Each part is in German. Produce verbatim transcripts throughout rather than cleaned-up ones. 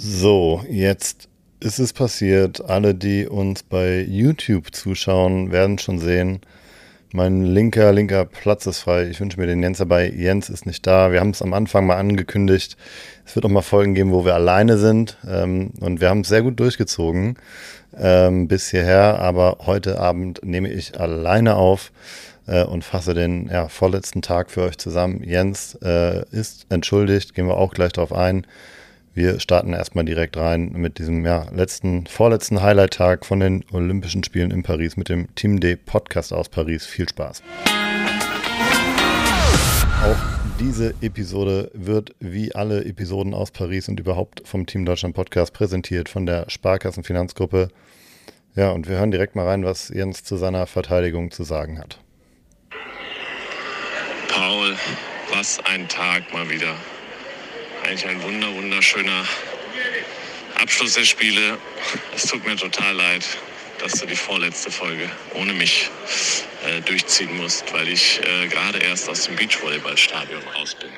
So, jetzt ist es passiert. Alle, die uns bei YouTube zuschauen, werden schon sehen, mein linker, linker Platz ist frei. Ich wünsche mir den Jens dabei. Jens ist nicht da. Wir haben es am Anfang mal angekündigt. Es wird auch mal Folgen geben, wo wir alleine sind. Ähm, und wir haben es sehr gut durchgezogen ähm, bis hierher. Aber heute Abend nehme ich alleine auf äh, und fasse den ja, vorletzten Tag für euch zusammen. Jens äh, ist entschuldigt, gehen wir auch gleich drauf ein. Wir starten erstmal direkt rein mit diesem ja, letzten, vorletzten Highlight-Tag von den Olympischen Spielen in Paris mit dem Team D Podcast aus Paris. Viel Spaß. Auch diese Episode wird wie alle Episoden aus Paris und überhaupt vom Team Deutschland Podcast präsentiert von der Sparkassenfinanzgruppe. Ja, und wir hören direkt mal rein, was Jens zu seiner Verteidigung zu sagen hat. Paul, was ein Tag mal wieder. Eigentlich ein wunder, wunderschöner Abschluss der Spiele. Es tut mir total leid, dass du die vorletzte Folge ohne mich äh, durchziehen musst, weil ich äh, gerade erst aus dem Beachvolleyballstadion raus bin.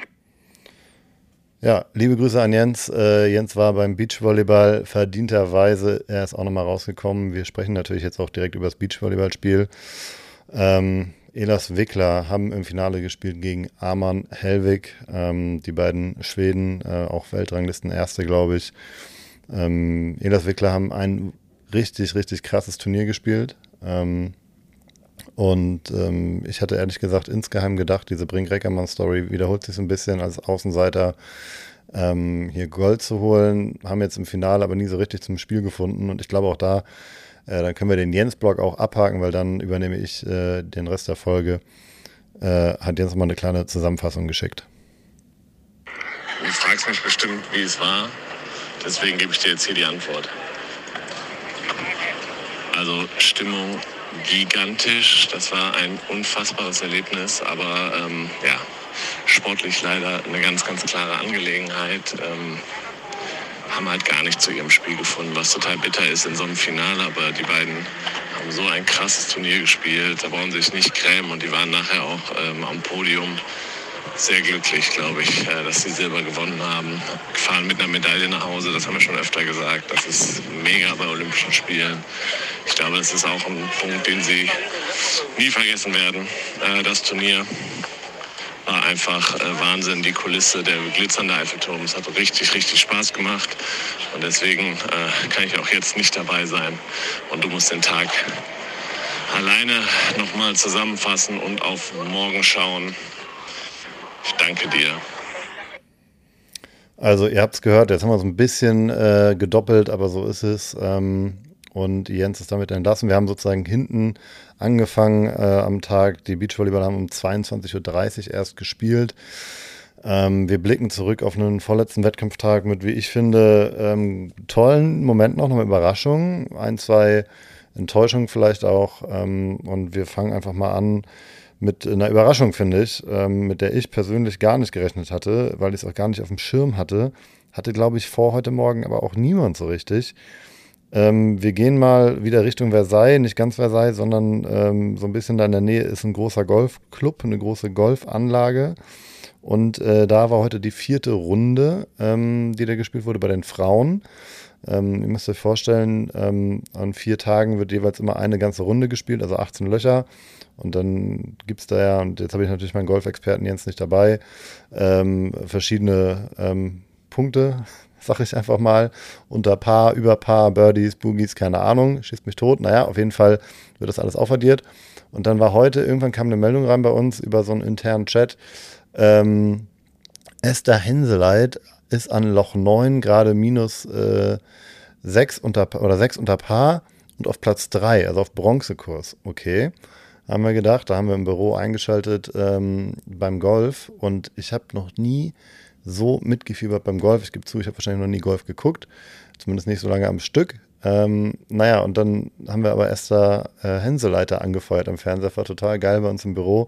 Ja, liebe Grüße an Jens. Äh, Jens war beim Beachvolleyball verdienterweise. Er ist auch nochmal rausgekommen. Wir sprechen natürlich jetzt auch direkt über das Beachvolleyballspiel. Ähm, Elas Wickler haben im Finale gespielt gegen Arman Helwig. Ähm, die beiden Schweden, äh, auch Weltranglisten Erste, glaube ich. Ähm, Elas Wickler haben ein richtig, richtig krasses Turnier gespielt. Ähm, und ähm, ich hatte ehrlich gesagt insgeheim gedacht, diese Brink-Reckermann-Story wiederholt sich so ein bisschen als Außenseiter. Ähm, hier Gold zu holen, haben jetzt im Finale aber nie so richtig zum Spiel gefunden. Und ich glaube auch da, Äh, dann können wir den Jens-Blog auch abhaken, weil dann übernehme ich äh, den Rest der Folge. Äh, hat Jens mal eine kleine Zusammenfassung geschickt. Du fragst mich bestimmt, wie es war. Deswegen gebe ich dir jetzt hier die Antwort. Also Stimmung gigantisch. Das war ein unfassbares Erlebnis. Aber ähm, ja, sportlich leider eine ganz, ganz klare Angelegenheit. Ähm, haben halt gar nicht zu ihrem Spiel gefunden, was total bitter ist in so einem Finale, aber die beiden haben so ein krasses Turnier gespielt, da brauchen sie sich nicht grämen und die waren nachher auch ähm, am Podium sehr glücklich, glaube ich, äh, dass sie Silber gewonnen haben. Fahren mit einer Medaille nach Hause, das haben wir schon öfter gesagt, das ist mega bei Olympischen Spielen. Ich glaube, das ist auch ein Punkt, den sie nie vergessen werden, äh, das Turnier. War einfach äh, Wahnsinn, die Kulisse, der glitzernde Eiffelturm. Es hat richtig, richtig Spaß gemacht. Und deswegen äh, kann ich auch jetzt nicht dabei sein. Und du musst den Tag alleine nochmal zusammenfassen und auf morgen schauen. Ich danke dir. Also ihr habt es gehört, jetzt haben wir so ein bisschen äh, gedoppelt, aber so ist es. Ähm, und Jens ist damit entlassen. Wir haben sozusagen hinten angefangen äh, am Tag. Die Beachvolleyballer haben um zweiundzwanzig Uhr dreißig erst gespielt. Ähm, wir blicken zurück auf einen vorletzten Wettkampftag mit, wie ich finde, ähm, tollen Momenten, auch noch mit Überraschungen. Ein, zwei Enttäuschungen vielleicht auch. Ähm, und wir fangen einfach mal an mit einer Überraschung, finde ich, ähm, mit der ich persönlich gar nicht gerechnet hatte, weil ich es auch gar nicht auf dem Schirm hatte. Hatte, glaube ich, vor heute Morgen aber auch niemand so richtig. Ähm, wir gehen mal wieder Richtung Versailles, nicht ganz Versailles, sondern ähm, so ein bisschen da in der Nähe ist ein großer Golfclub, eine große Golfanlage. Und äh, da war heute die vierte Runde, ähm, die da gespielt wurde bei den Frauen. Ähm, ihr müsst euch vorstellen, ähm, an vier Tagen wird jeweils immer eine ganze Runde gespielt, also achtzehn Löcher. Und dann gibt es da ja, und jetzt habe ich natürlich meinen Golfexperten Jens nicht dabei, ähm, verschiedene ähm, Punkte, sag ich einfach mal, unter Paar, über Paar, Birdies, Boogies, keine Ahnung, schießt mich tot. Naja, auf jeden Fall wird das alles aufaddiert. Und dann war heute, irgendwann kam eine Meldung rein bei uns über so einen internen Chat, ähm, Esther Henseleit ist an Loch neun gerade minus äh, sechs unter, oder sechs unter Paar und auf Platz drei, also auf Bronzekurs. Okay, haben wir gedacht, da haben wir im Büro eingeschaltet ähm, beim Golf und ich habe noch nie so mitgefiebert beim Golf. Ich gebe zu, ich habe wahrscheinlich noch nie Golf geguckt, zumindest nicht so lange am Stück. Ähm, naja, und dann haben wir aber Esther äh, Henseleiter angefeuert am Fernseher, war total geil bei uns im Büro.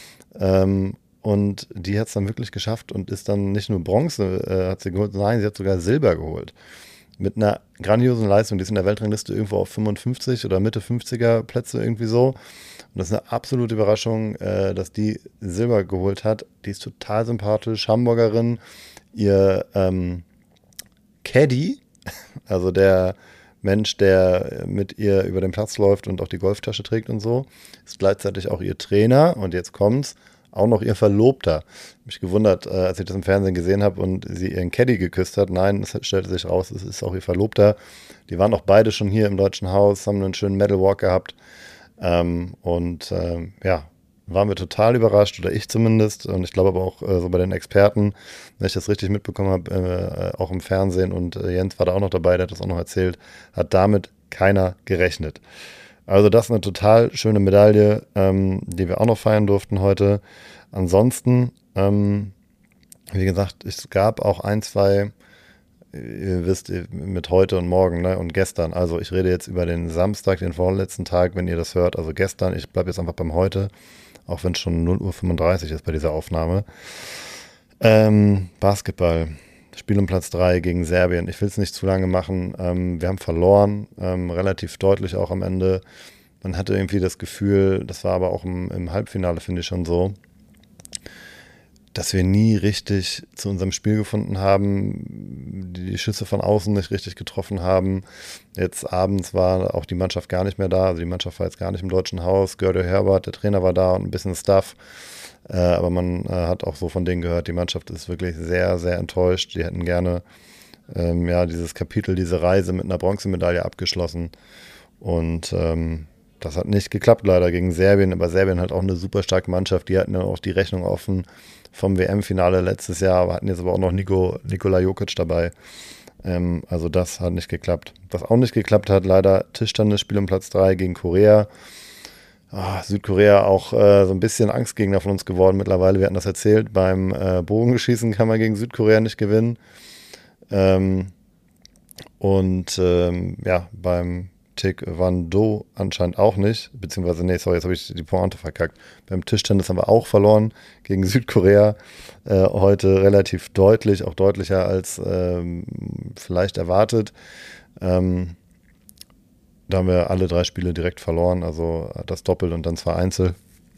Ähm, und die hat es dann wirklich geschafft und ist dann nicht nur Bronze äh, hat sie geholt, nein, sie hat sogar Silber geholt. Mit einer grandiosen Leistung, die ist in der Weltrangliste irgendwo auf fünfundfünfzig oder Mitte fünfziger Plätze irgendwie so. Und das ist eine absolute Überraschung, äh, dass die Silber geholt hat. Die ist total sympathisch, Hamburgerin. Ihr ähm, Caddy, also der Mensch, der mit ihr über den Platz läuft und auch die Golftasche trägt und so, ist gleichzeitig auch ihr Trainer und jetzt kommt's, auch noch ihr Verlobter. Ich habe mich gewundert, äh, als ich das im Fernsehen gesehen habe und sie ihren Caddy geküsst hat. Nein, es stellte sich raus, es ist auch ihr Verlobter. Die waren auch beide schon hier im Deutschen Haus, haben einen schönen Medal Walk gehabt. Ähm, und ähm, ja, waren wir total überrascht, oder ich zumindest. Und ich glaube aber auch äh, so bei den Experten, wenn ich das richtig mitbekommen habe, äh, auch im Fernsehen. Und äh, Jens war da auch noch dabei, der hat das auch noch erzählt, hat damit keiner gerechnet. Also das ist eine total schöne Medaille, ähm, die wir auch noch feiern durften heute. Ansonsten, ähm, wie gesagt, es gab auch ein, zwei, ihr wisst, mit heute und morgen, ne, und gestern. Also ich rede jetzt über den Samstag, den vorletzten Tag, wenn ihr das hört. Also gestern, ich bleibe jetzt einfach beim heute, auch wenn es schon null Uhr fünfunddreißig ist bei dieser Aufnahme. Ähm, Basketball. Spiel um Platz drei gegen Serbien. Ich will es nicht zu lange machen. Ähm, wir haben verloren, ähm, relativ deutlich auch am Ende. Man hatte irgendwie das Gefühl, das war aber auch im, im Halbfinale, finde ich schon so, dass wir nie richtig zu unserem Spiel gefunden haben, die Schüsse von außen nicht richtig getroffen haben. Jetzt abends war auch die Mannschaft gar nicht mehr da. Also die Mannschaft war jetzt gar nicht im Deutschen Haus. Gördo Herbert, der Trainer, war da und ein bisschen Stuff. Äh, aber man äh, hat auch so von denen gehört, die Mannschaft ist wirklich sehr, sehr enttäuscht. Die hätten gerne ähm, ja, dieses Kapitel, diese Reise mit einer Bronzemedaille abgeschlossen. Und ähm, das hat nicht geklappt leider gegen Serbien. Aber Serbien hat auch eine super starke Mannschaft. Die hatten dann auch die Rechnung offen vom W M-Finale letztes Jahr. Aber hatten jetzt aber auch noch Nico, Nikola Jokic dabei. Ähm, also das hat nicht geklappt. Was auch nicht geklappt hat, leider Tischtennisspiel um Platz drei gegen Korea. Oh, Südkorea auch äh, so ein bisschen Angstgegner von uns geworden mittlerweile. Wir hatten das erzählt, beim äh, Bogenschießen kann man gegen Südkorea nicht gewinnen. Ähm, und ähm, ja, beim Taekwondo anscheinend auch nicht. Beziehungsweise, nee, sorry, jetzt habe ich die Pointe verkackt. Beim Tischtennis haben wir auch verloren gegen Südkorea. Äh, heute relativ deutlich, auch deutlicher als ähm, vielleicht erwartet. Ähm, Da haben wir alle drei Spiele direkt verloren, also das Doppel und dann zwei Einzel.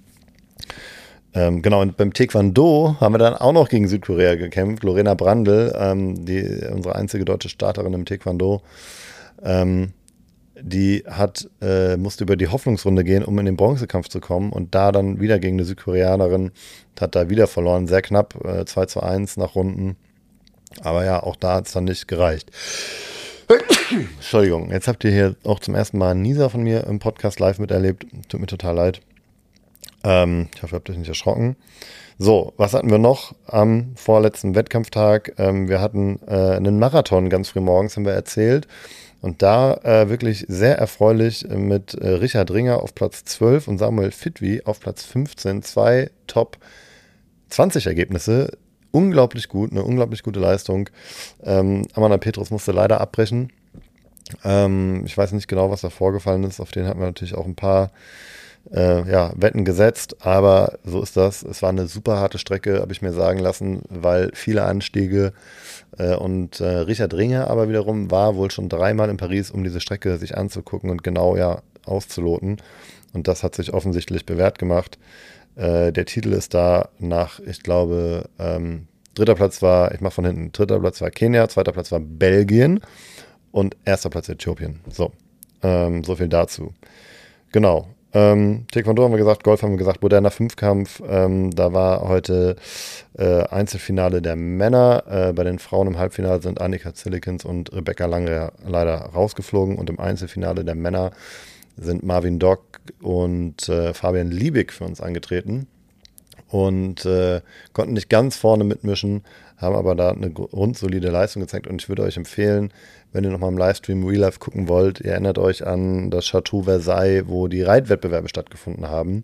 Ähm, genau, und beim Taekwondo haben wir dann auch noch gegen Südkorea gekämpft. Lorena Brandl, ähm, die, unsere einzige deutsche Starterin im Taekwondo, ähm, die hat, äh, musste über die Hoffnungsrunde gehen, um in den Bronzekampf zu kommen und da dann wieder gegen eine Südkoreanerin, hat da wieder verloren, sehr knapp, äh, zwei zu eins nach Runden. Aber ja, auch da hat es dann nicht gereicht. Entschuldigung, jetzt habt ihr hier auch zum ersten Mal einen Nieser von mir im Podcast live miterlebt. Tut mir total leid. Ähm, ich hoffe, ihr habt euch nicht erschrocken. So, was hatten wir noch am vorletzten Wettkampftag? Ähm, wir hatten äh, einen Marathon ganz früh morgens, haben wir erzählt. Und da äh, wirklich sehr erfreulich mit äh, Richard Ringer auf Platz zwölf und Samuel Fitwi auf Platz fünfzehn. Zwei Top zwanzig Ergebnisse. Unglaublich gut, eine unglaublich gute Leistung. Ähm, Amanda Petrus musste leider abbrechen. Ähm, ich weiß nicht genau, was da vorgefallen ist. Auf den hatten wir natürlich auch ein paar äh, ja, Wetten gesetzt. Aber so ist das. Es war eine super harte Strecke, habe ich mir sagen lassen, weil viele Anstiege. Äh, und äh, Richard Ringer aber wiederum war wohl schon dreimal in Paris, um diese Strecke sich anzugucken und genau ja auszuloten. Und das hat sich offensichtlich bewährt gemacht. Der Titel ist da nach, ich glaube, ähm, dritter Platz war, ich mache von hinten, dritter Platz war Kenia, zweiter Platz war Belgien und erster Platz Äthiopien. So, ähm, so viel dazu. Genau. Ähm, Taekwondo haben wir gesagt, Golf haben wir gesagt, moderner Fünfkampf. Ähm, da war heute äh, Einzelfinale der Männer. Äh, bei den Frauen im Halbfinale sind Annika Zillikens und Rebecca Lange leider rausgeflogen und im Einzelfinale der Männer sind Marvin Dock und äh, Fabian Liebig für uns angetreten und äh, konnten nicht ganz vorne mitmischen, haben aber da eine grundsolide Leistung gezeigt und ich würde euch empfehlen, wenn ihr nochmal im Livestream Real Life gucken wollt, ihr erinnert euch an das Chateau Versailles, wo die Reitwettbewerbe stattgefunden haben.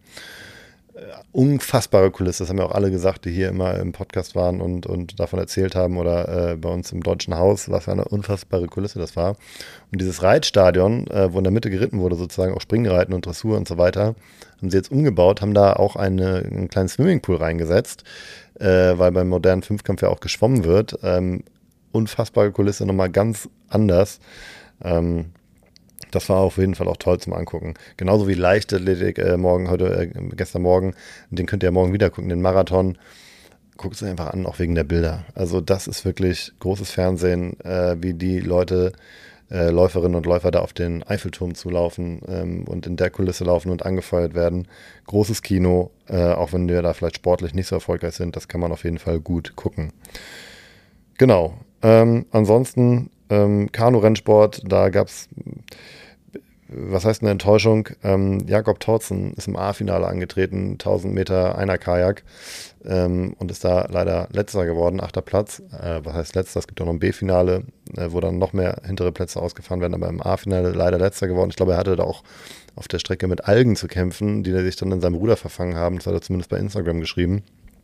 Unfassbare Kulisse, das haben ja auch alle gesagt, die hier immer im Podcast waren und, und davon erzählt haben oder äh, bei uns im Deutschen Haus, was für eine unfassbare Kulisse das war. Und dieses Reitstadion, äh, wo in der Mitte geritten wurde, sozusagen auch Springreiten und Dressur und so weiter, haben sie jetzt umgebaut, haben da auch eine, einen kleinen Swimmingpool reingesetzt, äh, weil beim modernen Fünfkampf ja auch geschwommen wird. Ähm, unfassbare Kulisse, nochmal ganz anders. Ähm, Das war auf jeden Fall auch toll zum Angucken. Genauso wie Leichtathletik äh, morgen, heute, äh, gestern Morgen. Den könnt ihr ja morgen wieder gucken, den Marathon. guck es einfach an, auch wegen der Bilder. Also das ist wirklich großes Fernsehen, äh, wie die Leute, äh, Läuferinnen und Läufer da auf den Eiffelturm zulaufen ähm, und in der Kulisse laufen und angefeuert werden. Großes Kino, äh, auch wenn wir da vielleicht sportlich nicht so erfolgreich sind, das kann man auf jeden Fall gut gucken. Genau. Ähm, ansonsten ähm, Kanu-Rennsport, da gab es, was heißt eine Enttäuschung? Ähm, Jakob Thortzen ist im A-Finale angetreten, tausend Meter Einer-Kajak ähm, und ist da leider Letzter geworden, achter Platz. Äh, was heißt Letzter? Es gibt auch noch ein B-Finale, äh, wo dann noch mehr hintere Plätze ausgefahren werden, aber im A-Finale leider Letzter geworden. Ich glaube, er hatte da auch auf der Strecke mit Algen zu kämpfen, die sich dann in seinem Ruder verfangen haben. Das hat er zumindest bei Instagram geschrieben.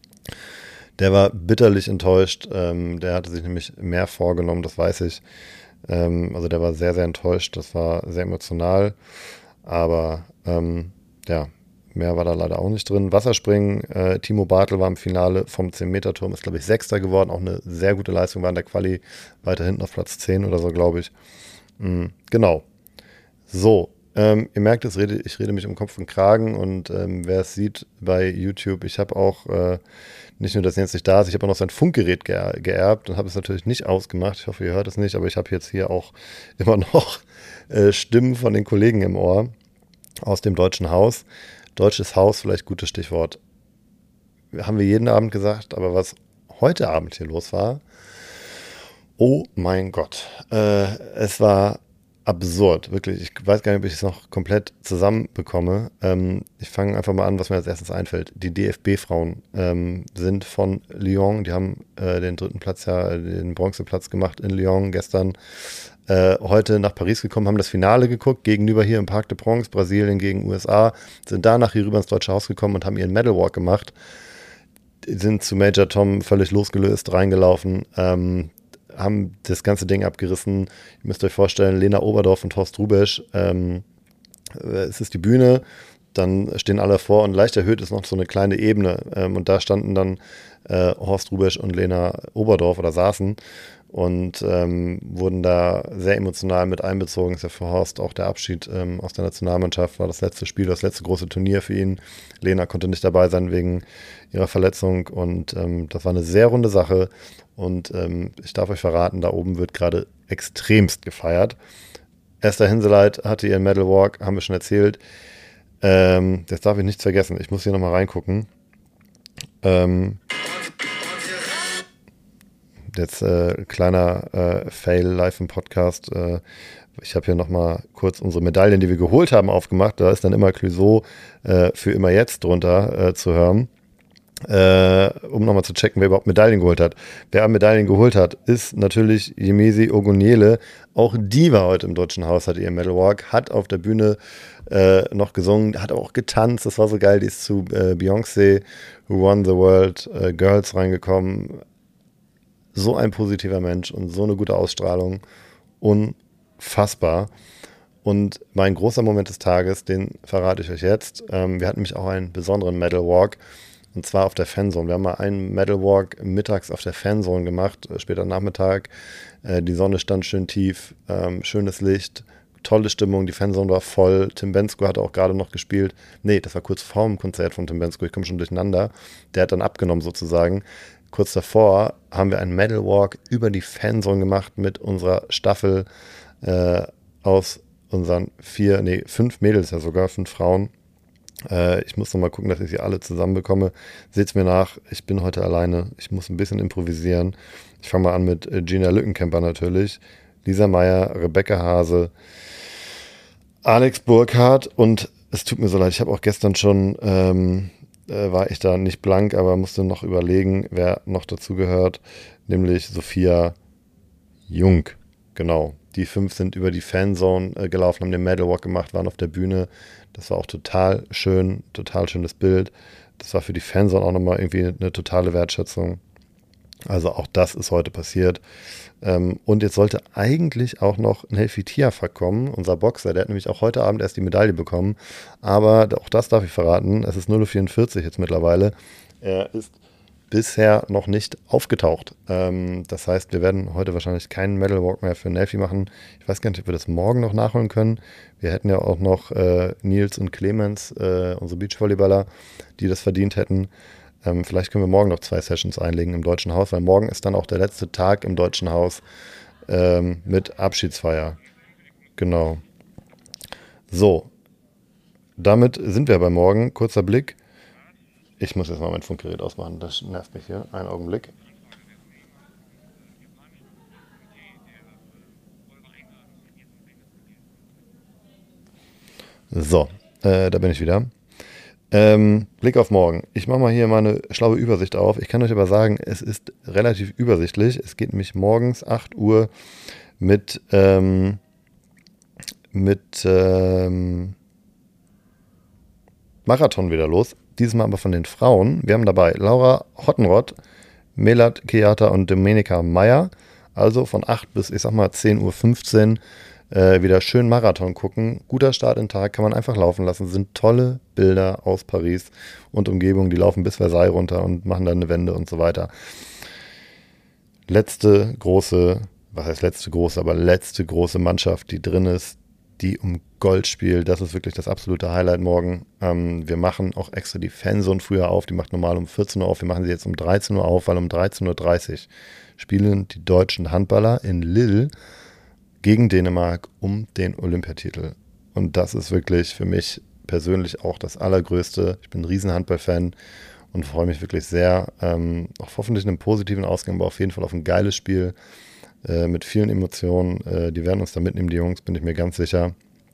Der war bitterlich enttäuscht. Ähm, der hatte sich nämlich mehr vorgenommen, das weiß ich. Ähm, also der war sehr, sehr enttäuscht. Das war sehr emotional. Aber ähm, ja, mehr war da leider auch nicht drin. Wasserspringen, äh, Timo Bartel war im Finale vom zehn-Meter-Turm, ist glaube ich Sechster geworden. Auch eine sehr gute Leistung, war in der Quali weiter hinten auf Platz zehn oder so, glaube ich. Mhm, genau. So, ähm, ihr merkt, es rede, ich rede mich um Kopf und Kragen und ähm, wer es sieht bei YouTube, ich habe auch äh, nicht nur, dass Jens nicht da ist, ich habe auch noch sein Funkgerät ge- geerbt und habe es natürlich nicht ausgemacht. Ich hoffe, ihr hört es nicht, aber ich habe jetzt hier auch immer noch äh, Stimmen von den Kollegen im Ohr aus dem Deutschen Haus. Deutsches Haus, vielleicht gutes Stichwort. Haben wir jeden Abend gesagt, aber was heute Abend hier los war, oh mein Gott, äh, es war absurd, wirklich. Ich weiß gar nicht, ob ich es noch komplett zusammenbekomme. Ähm, ich fange einfach mal an, was mir als erstes einfällt. Die D F B-Frauen ähm, sind von Lyon, die haben äh, den dritten Platz, ja, den Bronzeplatz gemacht in Lyon gestern. Äh, heute nach Paris gekommen, haben das Finale geguckt, gegenüber hier im Parc de Princes, Brasilien gegen U S A, sind danach hier rüber ins Deutsche Haus gekommen und haben ihren Medal Walk gemacht. Die sind zu Major Tom völlig losgelöst reingelaufen. Ähm, haben das ganze Ding abgerissen. Ihr müsst euch vorstellen, Lena Oberdorf und Horst Rubesch, ähm, es ist die Bühne, dann stehen alle vor und leicht erhöht ist noch so eine kleine Ebene ähm, und da standen dann äh, Horst Rubesch und Lena Oberdorf oder saßen und ähm, wurden da sehr emotional mit einbezogen. Ist ja für Horst auch der Abschied ähm, aus der Nationalmannschaft, war das letzte Spiel, das letzte große Turnier für ihn. Lena konnte nicht dabei sein wegen ihrer Verletzung und ähm, das war eine sehr runde Sache und ähm, ich darf euch verraten, da oben wird gerade extremst gefeiert. Esther Hinseleit hatte ihren Medal Walk, haben wir schon erzählt. Ähm, jetzt darf ich nichts vergessen, ich muss hier nochmal reingucken. Ähm, Jetzt äh, kleiner äh, Fail live im Podcast. Äh, ich habe hier nochmal kurz unsere Medaillen, die wir geholt haben, aufgemacht. Da ist dann immer Clouseau äh, für immer jetzt drunter äh, zu hören. Äh, um nochmal zu checken, wer überhaupt Medaillen geholt hat. Wer Medaillen geholt hat, ist natürlich Yemisi Ogoniele. Auch die war heute im Deutschen Haus, hat ihren Medal Walk, hat auf der Bühne äh, noch gesungen, hat auch getanzt. Das war so geil. Die ist zu äh, Beyoncé, Who Won the World äh, Girls reingekommen. So ein positiver Mensch und so eine gute Ausstrahlung. Unfassbar. Und mein großer Moment des Tages, den verrate ich euch jetzt. Ähm, wir hatten nämlich auch einen besonderen Medal Walk. Und zwar auf der Fanzone. Wir haben mal einen Medal Walk mittags auf der Fanzone gemacht, später Nachmittag. Äh, die Sonne stand schön tief, ähm, schönes Licht, tolle Stimmung. Die Fanzone war voll. Tim Bensko hat auch gerade noch gespielt. Nee, das war kurz vor dem Konzert von Tim Bensko. Ich komme schon durcheinander. Der hat dann abgenommen sozusagen. Kurz davor haben wir einen Medal Walk über die Fanzone gemacht mit unserer Staffel äh, aus unseren vier, nee, fünf Mädels ja sogar, fünf Frauen. Äh, ich muss noch mal gucken, dass ich sie alle zusammenbekomme. Seht's mir nach, ich bin heute alleine. Ich muss ein bisschen improvisieren. Ich fange mal an mit äh, Gina Lückenkämper natürlich, Lisa Meyer, Rebecca Hase, Alex Burkhardt und es tut mir so leid, ich habe auch gestern schon ähm, war ich da nicht blank, aber musste noch überlegen, wer noch dazu gehört, nämlich Sophia Jung. Genau, die fünf sind über die Fanzone äh, gelaufen, haben den Medal Walk gemacht, waren auf der Bühne. Das war auch total schön, total schönes Bild. Das war für die Fanzone auch nochmal irgendwie eine, eine totale Wertschätzung. Also auch das ist heute passiert. Ähm, und jetzt sollte eigentlich auch noch ein Helfi Tiafak kommen, unser Boxer, der hat nämlich auch heute Abend erst die Medaille bekommen. Aber auch das darf ich verraten, es ist null Uhr vierundvierzig jetzt mittlerweile. Er ist bisher noch nicht aufgetaucht. Ähm, das heißt, wir werden heute wahrscheinlich keinen Medal Walk mehr für Nelfi machen. Ich weiß gar nicht, ob wir das morgen noch nachholen können. Wir hätten ja auch noch äh, Nils und Clemens, äh, unsere Beachvolleyballer, die das verdient hätten. Ähm, vielleicht können wir morgen noch zwei Sessions einlegen im Deutschen Haus, weil morgen ist dann auch der letzte Tag im Deutschen Haus ähm, mit Abschiedsfeier. Genau. So, damit sind wir bei morgen. Kurzer Blick. Ich muss jetzt mal mein Funkgerät ausmachen, das nervt mich hier. Einen Augenblick. So, äh, da bin ich wieder. Ähm, Blick auf morgen. Ich mache mal hier mal eine schlaue Übersicht auf. Ich kann euch aber sagen, es ist relativ übersichtlich. Es geht nämlich morgens acht Uhr mit, ähm, mit ähm, Marathon wieder los. Dieses Mal aber von den Frauen. Wir haben dabei Laura Hottenrott, Melat Keata und Domenica Meyer. Also von acht bis, ich sag mal, zehn Uhr fünfzehn äh, wieder schön Marathon gucken. Guter Start in den Tag, kann man einfach laufen lassen. Sind tolle Bilder aus Paris und Umgebung. Die laufen bis Versailles runter und machen dann eine Wende und so weiter. Letzte große, was heißt letzte große, aber letzte große Mannschaft, die drin ist, die um Gold spielt. Das ist wirklich das absolute Highlight morgen. Ähm, wir machen auch extra die Fanzone früher auf. Die macht normal um vierzehn Uhr auf. Wir machen sie jetzt um dreizehn Uhr auf, weil um dreizehn Uhr dreißig spielen die deutschen Handballer in Lille gegen Dänemark um den Olympiatitel. Und das ist wirklich für mich persönlich auch das Allergrößte. Ich bin ein riesen Handball-Fan und freue mich wirklich sehr ähm, auf hoffentlich einen positiven Ausgang, aber auf jeden Fall auf ein geiles Spiel äh, mit vielen Emotionen. Äh, die werden uns da mitnehmen, die Jungs, bin ich mir ganz sicher.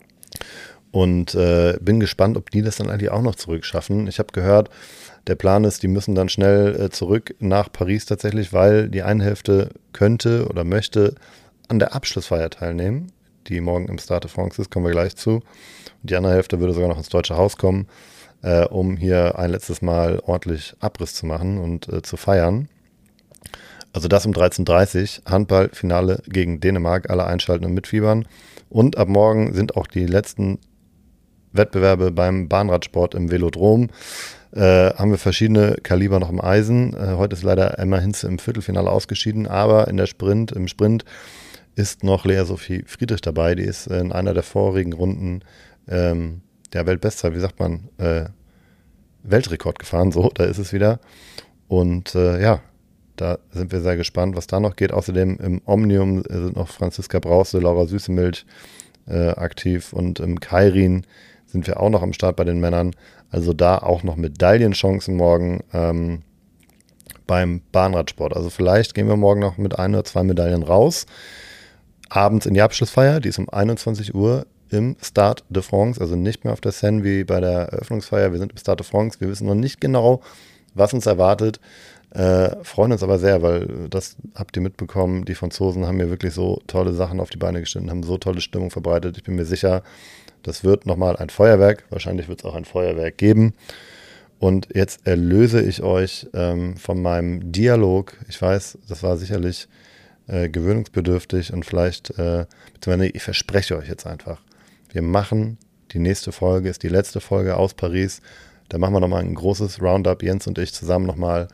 Und äh, bin gespannt, ob die das dann eigentlich auch noch zurückschaffen. Ich habe gehört, der Plan ist, die müssen dann schnell äh, zurück nach Paris tatsächlich, weil die eine Hälfte könnte oder möchte an der Abschlussfeier teilnehmen, die morgen im Stade de France ist, kommen wir gleich zu. Und die andere Hälfte würde sogar noch ins Deutsche Haus kommen, äh, um hier ein letztes Mal ordentlich Abriss zu machen und äh, zu feiern. Also das um dreizehn Uhr dreißig, Handballfinale gegen Dänemark, alle einschalten und mitfiebern. Und ab morgen sind auch die letzten Wettbewerbe beim Bahnradsport im Velodrom. Äh, haben wir verschiedene Kaliber noch im Eisen. Äh, heute ist leider Emma Hinze im Viertelfinale ausgeschieden, aber in der Sprint, im Sprint ist noch Lea Sophie Friedrich dabei. Die ist in einer der vorigen Runden ähm, der Weltbestzeit, wie sagt man, äh, Weltrekord gefahren. So, da ist es wieder. Und äh, ja, da sind wir sehr gespannt, was da noch geht. Außerdem im Omnium sind noch Franziska Brause, Laura Süßemilch äh, aktiv und im Kairin sind wir auch noch am Start bei den Männern. Also da auch noch Medaillenchancen morgen ähm, beim Bahnradsport. Also vielleicht gehen wir morgen noch mit ein oder zwei Medaillen raus. Abends in die Abschlussfeier, die ist um einundzwanzig Uhr im Stade de France, also nicht mehr auf der Seine wie bei der Eröffnungsfeier. Wir sind im Stade de France, wir wissen noch nicht genau, was uns erwartet. Äh, freuen uns aber sehr, weil das habt ihr mitbekommen, die Franzosen haben mir wirklich so tolle Sachen auf die Beine gestellt, haben so tolle Stimmung verbreitet. Ich bin mir sicher, das wird nochmal ein Feuerwerk. Wahrscheinlich wird es auch ein Feuerwerk geben. Und jetzt erlöse ich euch ähm, von meinem Dialog. Ich weiß, das war sicherlich äh, gewöhnungsbedürftig und vielleicht, äh, beziehungsweise ich verspreche euch jetzt einfach, wir machen die nächste Folge, ist die letzte Folge aus Paris. Da machen wir nochmal ein großes Roundup, Jens und ich zusammen nochmal.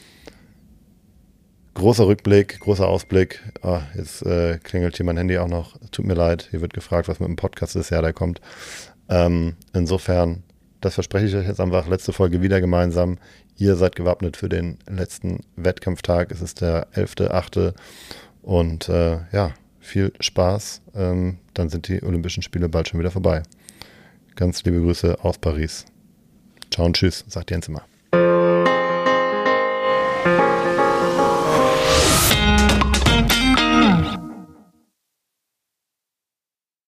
Großer Rückblick, großer Ausblick. Ah, jetzt äh, klingelt hier mein Handy auch noch. Tut mir leid, hier wird gefragt, was mit dem Podcast ist. Ja, der kommt. Ähm, insofern, das verspreche ich euch jetzt einfach. Letzte Folge wieder gemeinsam. Ihr seid gewappnet für den letzten Wettkampftag. Es ist der elfte achte Und äh, ja, viel Spaß. Ähm, dann sind die Olympischen Spiele bald schon wieder vorbei. Ganz liebe Grüße aus Paris. Ciao und tschüss, sagt Jens immer.